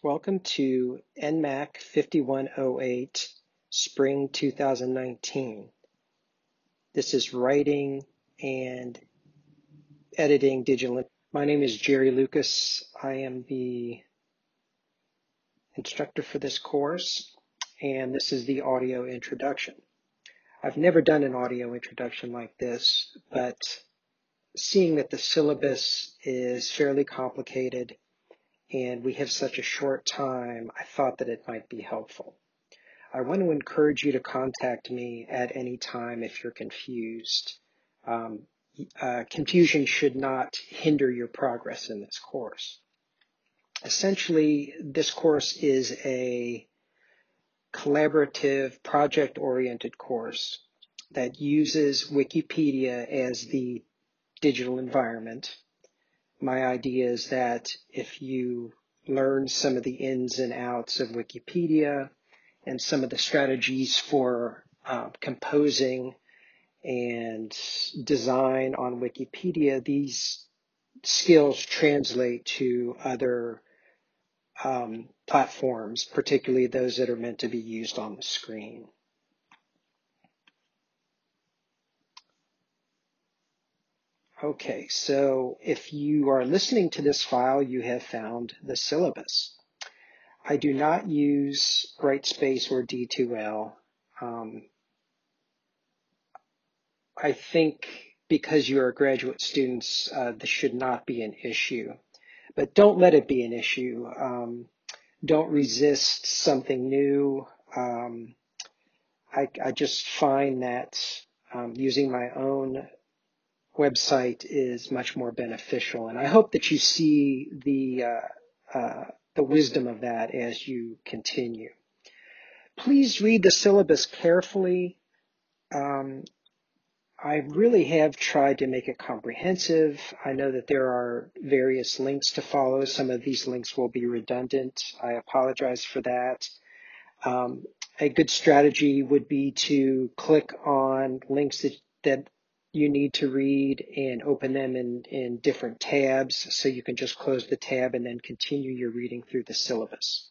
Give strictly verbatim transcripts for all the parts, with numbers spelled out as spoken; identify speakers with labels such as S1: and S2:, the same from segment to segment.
S1: Welcome to N M A C fifty-one oh eight, Spring two thousand nineteen. This is writing and editing digital. My name is Jerry Lucas. I am the instructor for this course, and this is the audio introduction. I've never done an audio introduction like this, but seeing that the syllabus is fairly complicated and we have such a short time, I thought that it might be helpful. I want to encourage you to contact me at any time if you're confused. Um, uh, confusion should not hinder your progress in this course. Essentially, this course is a collaborative, project-oriented course that uses Wikipedia as the digital environment. My idea is that if you learn some of the ins and outs of Wikipedia and some of the strategies for uh, composing and design on Wikipedia, these skills translate to other um, platforms, particularly those that are meant to be used on the screen. Okay, so if you are listening to this file, you have found the syllabus. I do not use Brightspace or D two L. Um, I think because you are graduate students, uh, this should not be an issue. But don't let it be an issue. Um, don't resist something new. Um, I, I just find that um, using my own website is much more beneficial. And I hope that you see the, uh, uh, the wisdom of that as you continue. Please read the syllabus carefully. Um, I really have tried to make it comprehensive. I know that there are various links to follow. Some of these links will be redundant. I apologize for that. Um, a good strategy would be to click on links that, that you need to read and open them in, in different tabs, so you can just close the tab and then continue your reading through the syllabus.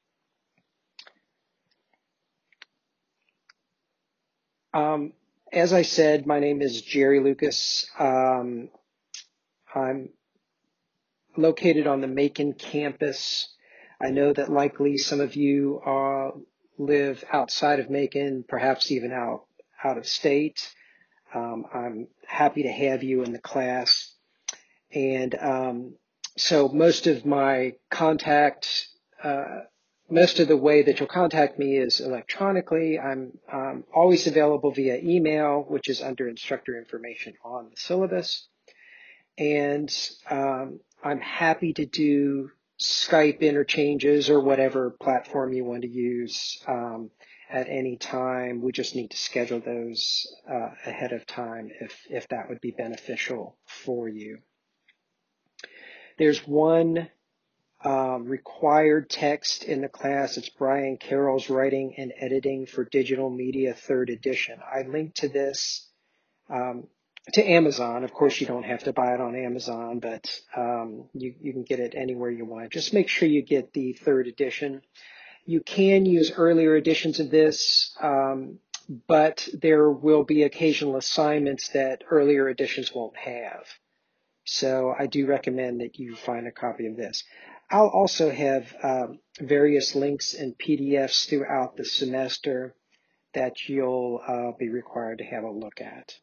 S1: Um, as I said, my name is Jerry Lucas. Um, I'm located on the Macon campus. I know that likely some of you uh, live outside of Macon, perhaps even out, out of state. Um, I'm happy to have you in the class. And um, so most of my contact, uh, most of the way that you'll contact me is electronically. I'm um, always available via email, which is under instructor information on the syllabus. And um, I'm happy to do Skype interchanges or whatever platform you want to use um, at any time. We just need to schedule those uh, ahead of time if, if that would be beneficial for you. There's one um, required text in the class. It's Brian Carroll's Writing and Editing for Digital Media third edition. I linked to this um, to Amazon. Of course, you don't have to buy it on Amazon, but um, you, you can get it anywhere you want. Just make sure you get the third edition. You can use earlier editions of this, um, but there will be occasional assignments that earlier editions won't have. So I do recommend that you find a copy of this. I'll also have um, various links and P D Fs throughout the semester that you'll uh, be required to have a look at.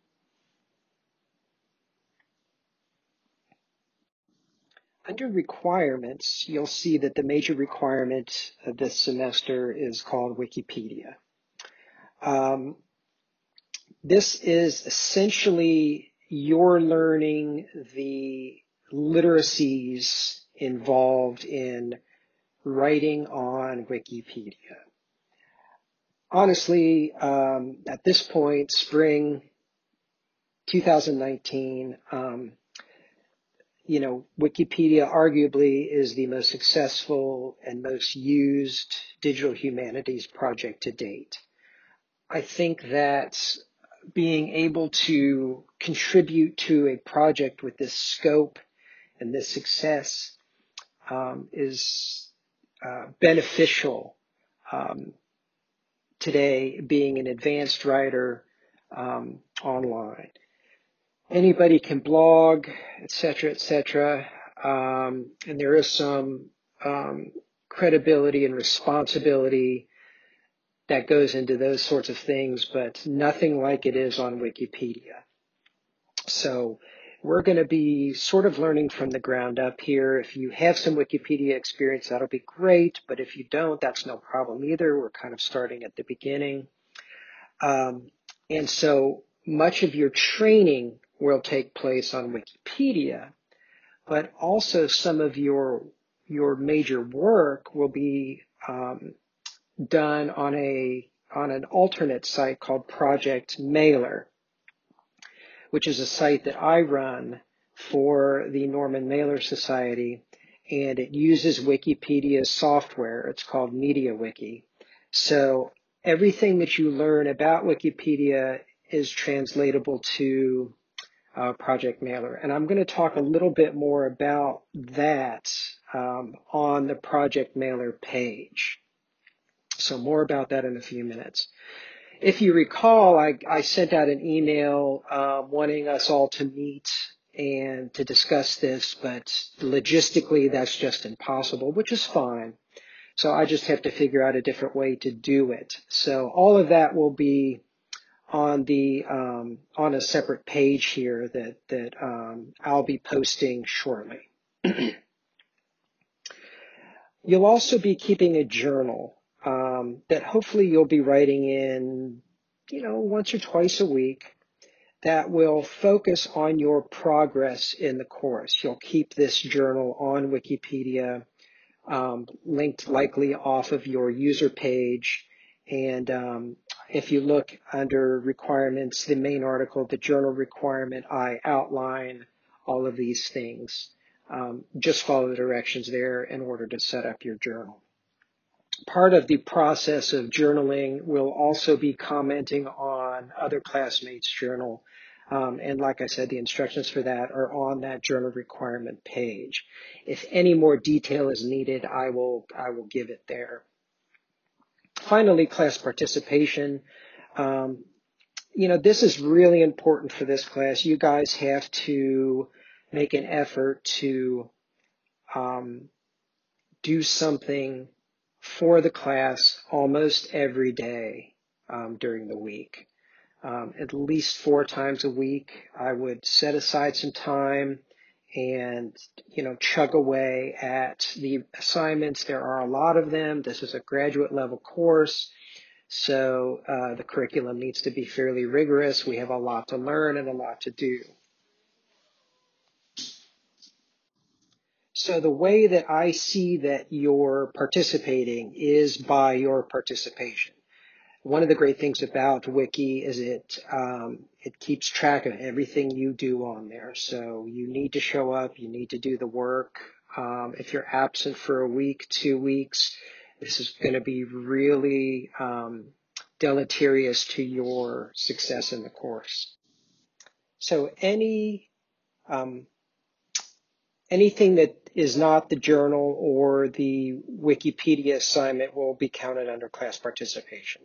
S1: Under requirements, you'll see that the major requirement of this semester is called Wikipedia. Um, this is essentially you're learning the literacies involved in writing on Wikipedia. Honestly, um, at this point, spring two thousand nineteen, um, you know, Wikipedia arguably is the most successful and most used digital humanities project to date. I think that being able to contribute to a project with this scope and this success um, is uh, beneficial um, today being an advanced writer um, online. Anybody can blog, et cetera, et cetera. Um, and there is some um, credibility and responsibility that goes into those sorts of things, but nothing like it is on Wikipedia. So we're going to be sort of learning from the ground up here. If you have some Wikipedia experience, that'll be great. But if you don't, that's no problem either. We're kind of starting at the beginning. Um, and so much of your training will take place on Wikipedia, but also some of your your major work will be um, done on a on an alternate site called Project Mailer, which is a site that I run for the Norman Mailer Society, and it uses Wikipedia software. It's called MediaWiki. So everything that you learn about Wikipedia is translatable to uh, Project Mailer. And I'm going to talk a little bit more about that um, on the Project Mailer page. So more about that in a few minutes. If you recall, I, I sent out an email uh, wanting us all to meet and to discuss this, but logistically that's just impossible, which is fine. So I just have to figure out a different way to do it. So all of that will be on the um, on a separate page here that that um, I'll be posting shortly. You'll also be keeping a journal um, that hopefully you'll be writing in, you know, once or twice a week. That will focus on your progress in the course. You'll keep this journal on Wikipedia, um, linked likely off of your user page. And um, if you look under requirements, the main article, the journal requirement, I outline all of these things. Um, just follow the directions there in order to set up your journal. Part of the process of journaling will also be commenting on other classmates' journal. Um, and like I said, the instructions for that are on that journal requirement page. If any more detail is needed, I will, I will give it there. Finally, class participation. Um, you know, this is really important for this class. You guys have to make an effort to um, do something for the class almost every day um, during the week. Um, at least four times a week, I would set aside some time and, you know, chug away at the assignments. There are a lot of them. This is a graduate level course, so uh, the curriculum needs to be fairly rigorous. We have a lot to learn and a lot to do. So the way that I see that you're participating is by your participation. One of the great things about Wiki is it um, it keeps track of everything you do on there. So you need to show up, you need to do the work. Um, if you're absent for a week, two weeks, this is going to be really um, deleterious to your success in the course. So any um, anything that is not the journal or the Wikipedia assignment will be counted under class participation.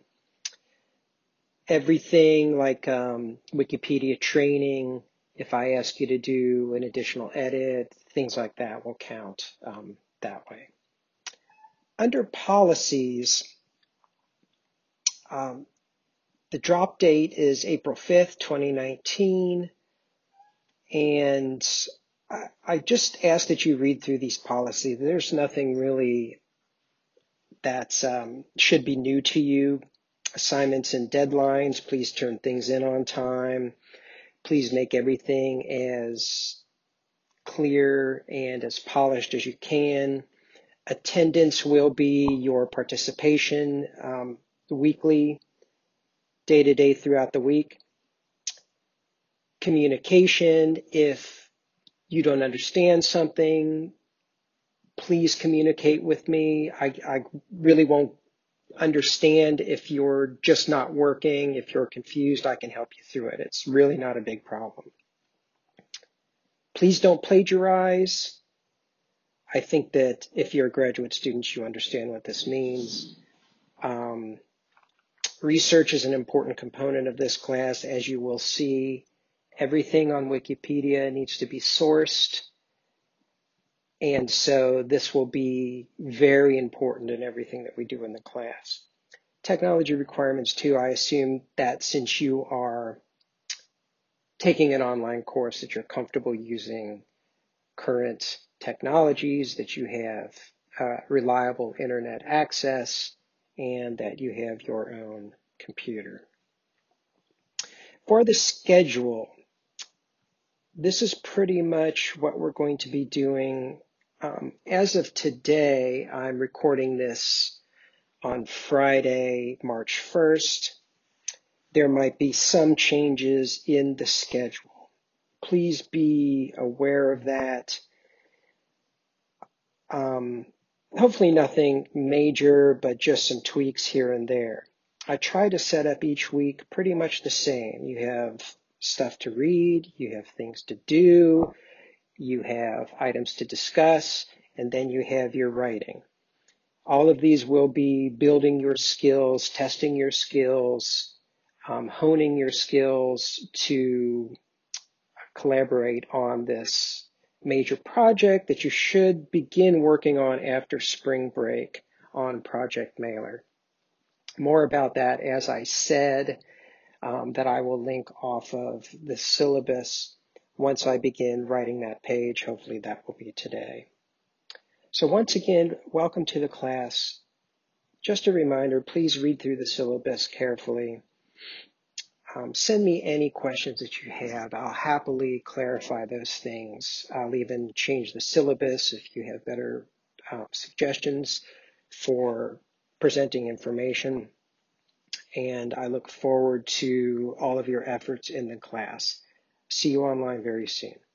S1: Everything like um, Wikipedia training, if I ask you to do an additional edit, things like that will count um, that way. Under policies, um, the drop date is April fifth, twenty nineteen, and I, I just ask that you read through these policies. There's nothing really that um, should be new to you. Assignments and deadlines, please turn things in on time. Please make everything as clear and as polished as you can. Attendance will be your participation um, weekly, day to day throughout the week. Communication, if you don't understand something, please communicate with me. I, I really won't understand if you're just not working. If you're confused, I can help you through it. It's really not a big problem. Please don't plagiarize. I think that if you're a graduate student, you understand what this means. Um, research is an important component of this class. As you will see, everything on Wikipedia needs to be sourced. And so this will be very important in everything that we do in the class. Technology requirements too, I assume that since you are taking an online course that you're comfortable using current technologies, that you have uh, reliable internet access, and that you have your own computer. For the schedule, this is pretty much what we're going to be doing. Um, as of today, I'm recording this on Friday, March first. There might be some changes in the schedule. Please be aware of that. Um, hopefully nothing major, but just some tweaks here and there. I try to set up each week pretty much the same. You have stuff to read, you have things to do, you have items to discuss, and then you have your writing. All of these will be building your skills, testing your skills, um, honing your skills to collaborate on this major project that you should begin working on after spring break on Project Mailer. More about that, as I said, um, that I will link off of the syllabus once I begin writing that page. Hopefully that will be today. So once again, welcome to the class. Just a reminder, please read through the syllabus carefully. Um, send me any questions that you have. I'll happily clarify those things. I'll even change the syllabus if you have better uh, suggestions for presenting information. And I look forward to all of your efforts in the class. See you online very soon.